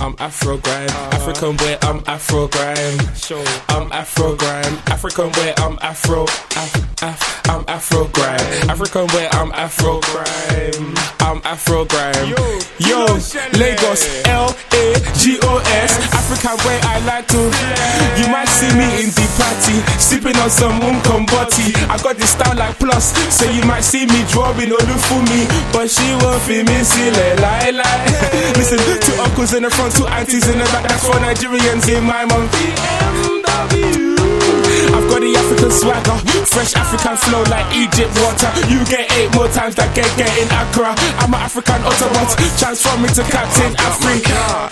I'm Afro grime, African boy, I'm Afro grime. I'm Afro grime, African boy, I'm Afro. I'm Afro grime, African boy, I'm Afro grime. I'm Afro grime. Yo, Lagos, Lagos, African boy, I like to. You might see me in the party, sipping on some Mkomboti. I got this style like plus, so you might see me drawing Olufumi, but she won't feel me silly lie. Listen to uncles in the front, two aunties in the back. That's for Nigerians in my mom. BMW. I've got the African swagger, fresh African flow like Egypt water. You get 8 more times that get in Accra. I'm an African Autobot, transform into Captain Africa.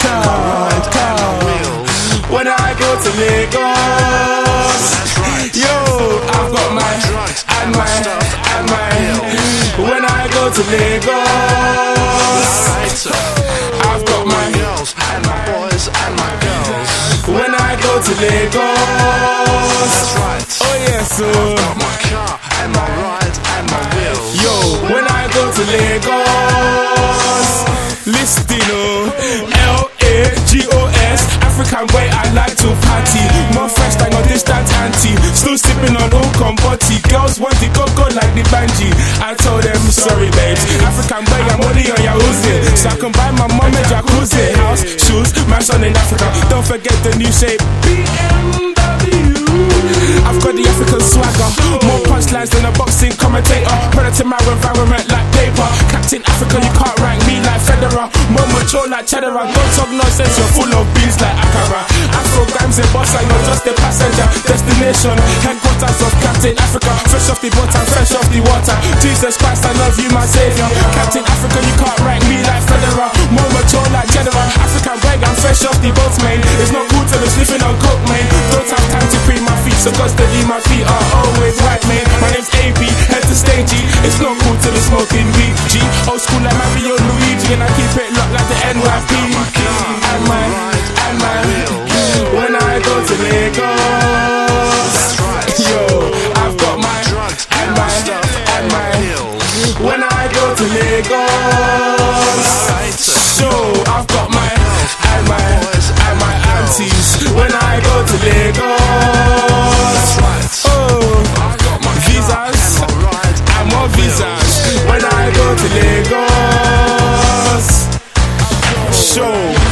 When I go to Lagos, yo, I've got my and my. When I go to Lagos, I've got my girls and my boys and my girls. When I go to Lagos, that's right. Oh yes, so I've got my car and my ride and my wheels. Yo, when I go to Lagos, listen, Lagos, African way I like to party. More fresh than your distant auntie. Still sipping on Mkomboti. Girls want the go like the Banji. I told them sorry babes, African way I'm only on Yahoo's, so I can buy my mom a jacuzzi. House, shoes, mansion in Africa. Don't forget the new shape BMW. I've got the African swagger, more punchlines than a boxing commentator. Predator my environment like paper. Captain Africa, you can't rank me like Federer. More mature like Cheddar. Don't talk nonsense, you're full of beans like Akara. Afro grimes and boss, I'm not just a passenger. Destination, headquarters of Captain Africa. Fresh off the water, fresh off the water. Jesus Christ, I love you, my savior. Captain Africa, you can't rank me like Federer. More mature like Cheddar. African bag, I'm fresh off the boats, man. It's not cool to be sniffing on coke, man. Don't have time to cream my feet, so constantly my feet are always right, man. My name's AB, head to stage G. It's not cool to be smoking weed, G. Old school like Mario Luigi, and I keep it locked like the NYP. And my, when I go to Lagos, yo, I've got my and my. When I go to Lagos, so I've got my and my aunties. When I go to Lagos, oh, visas, I'm on visas. When I go to Lagos, show.